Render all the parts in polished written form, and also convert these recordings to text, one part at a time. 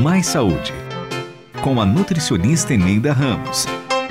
Mais Saúde, com a nutricionista Eneida Ramos.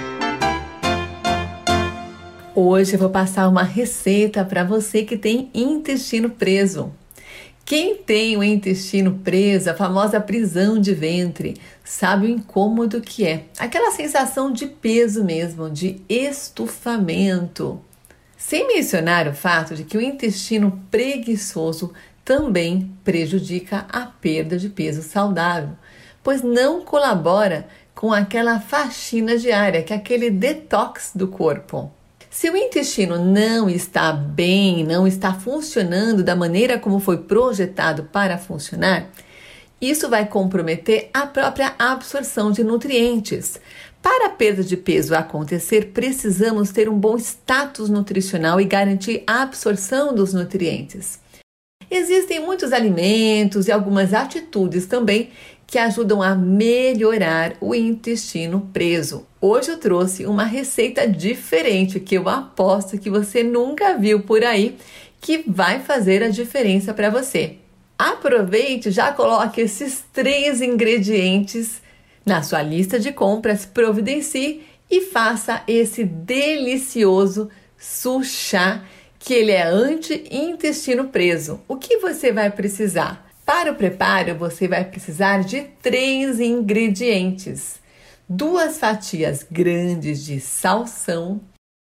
Hoje eu vou passar uma receita para você que tem intestino preso. Quem tem o intestino preso, a famosa prisão de ventre, sabe o incômodo que é. Aquela sensação de peso mesmo, de estufamento. Sem mencionar o fato de que o intestino preguiçoso também prejudica a perda de peso saudável, pois não colabora com aquela faxina diária, que é aquele detox do corpo. Se o intestino não está bem, não está funcionando da maneira como foi projetado para funcionar, isso vai comprometer a própria absorção de nutrientes. Para a perda de peso acontecer, precisamos ter um bom status nutricional e garantir a absorção dos nutrientes. Existem muitos alimentos e algumas atitudes também que ajudam a melhorar o intestino preso. Hoje eu trouxe uma receita diferente que eu aposto que você nunca viu por aí, que vai fazer a diferença para você. Aproveite, já coloque esses 3 ingredientes na sua lista de compras, providencie e faça esse delicioso suchá, que ele é anti-intestino preso. O que você vai precisar? Para o preparo, você vai precisar de 3 ingredientes. 2 fatias grandes de salsão,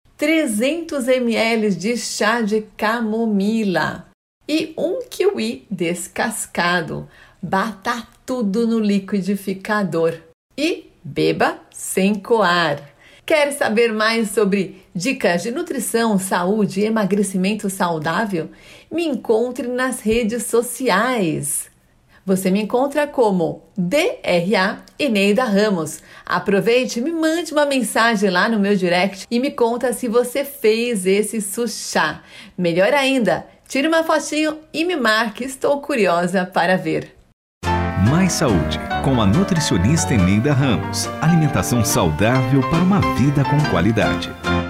300 ml de chá de camomila e 1 kiwi descascado. Bata tudo no liquidificador e beba sem coar. Quer saber mais sobre dicas de nutrição, saúde e emagrecimento saudável? Me encontre nas redes sociais. Você me encontra como DRA Eneida Ramos. Aproveite e me mande uma mensagem lá no meu direct e me conta se você fez esse suchá. Melhor ainda, tire uma fotinho e me marque, estou curiosa para ver. Mais Saúde, com a nutricionista Eneida Ramos. Alimentação saudável para uma vida com qualidade.